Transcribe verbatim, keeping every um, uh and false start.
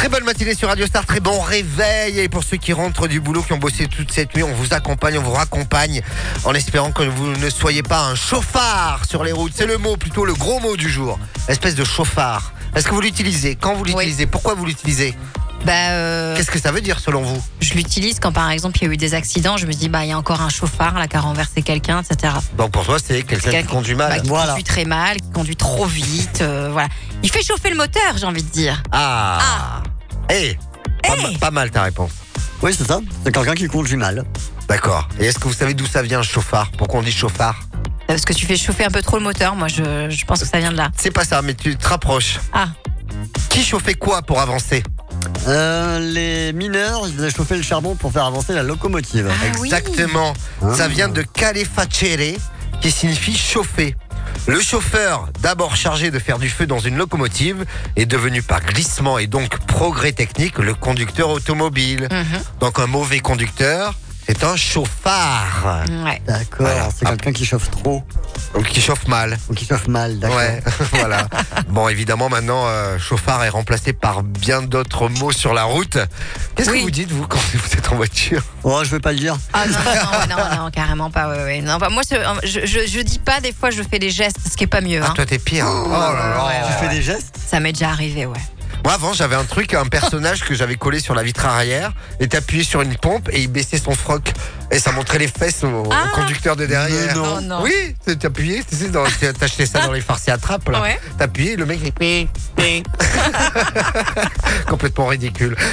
Très bonne matinée sur Radio Star, très bon réveil. Et pour ceux qui rentrent du boulot, qui ont bossé toute cette nuit, on vous accompagne, on vous raccompagne, en espérant que vous ne soyez pas un chauffard sur les routes. C'est le mot, plutôt le gros mot du jour. Espèce de chauffard. Est-ce que vous l'utilisez? Quand vous l'utilisez? Oui. Pourquoi vous l'utilisez? Bah, euh, Qu'est-ce que ça veut dire selon vous? je l'utilise quand par exemple il y a eu des accidents. Je me dis, bah il y a encore un chauffard là qui a renversé quelqu'un, et cetera. Donc pour toi, c'est quelqu'un qui Quelqu'un- conduit mal. Bah, qui Voilà. conduit très mal, qui conduit trop vite. euh, voilà. Il fait chauffer le moteur, j'ai envie de dire. Ah, Eh pas, ma- pas mal ta réponse. Oui, c'est ça. C'est quelqu'un qui conduit mal. D'accord. Et est-ce que vous savez d'où ça vient, chauffard? Pourquoi on dit chauffard? Parce que tu fais chauffer un peu trop le moteur. Moi, je, je pense que ça vient de là. C'est pas ça, mais tu te rapproches. Ah, Qui chauffait quoi pour avancer? Euh, les mineurs, ils faisaient chauffer le charbon pour faire avancer la locomotive. Ah oui. Exactement. Ah. Ça vient de calefacere, qui signifie chauffer. Le chauffeur, d'abord chargé de faire du feu dans une locomotive, est devenu par glissement et donc progrès technique le conducteur automobile. Mhm. Donc un mauvais conducteur, c'est un chauffard. Ouais. D'accord, Voilà. c'est quelqu'un qui chauffe trop Ou qui chauffe mal. ou qui chauffe mal, d'accord. Ouais, voilà. Bon, évidemment, maintenant, euh, chauffard est remplacé par bien d'autres mots sur la route. Qu'est-ce Oui. que vous dites, vous, quand vous êtes en voiture? Oh, je vais pas le dire. Ah non, non, non, non, carrément pas. Ouais, ouais. Non, enfin, moi, c'est- je, je, je dis pas, des fois, je fais des gestes, ce qui est pas mieux. Ah, Hein. toi, t'es pire. Oh là là. ouais, Tu fais des gestes? Ça m'est déjà arrivé, ouais. Moi, avant, j'avais un truc, un personnage que j'avais collé sur la vitre arrière, et t'appuyais sur une pompe et il baissait son froc. Et ça montrait les fesses au, au Ah. conducteur de derrière. Mais non. Oh non. Oui, c'est- t'appuyais, tu sais, dans- t'achetais ça dans les farces et attrapes, là. Ouais. T'appuyais, le mec, il... complètement ridicule.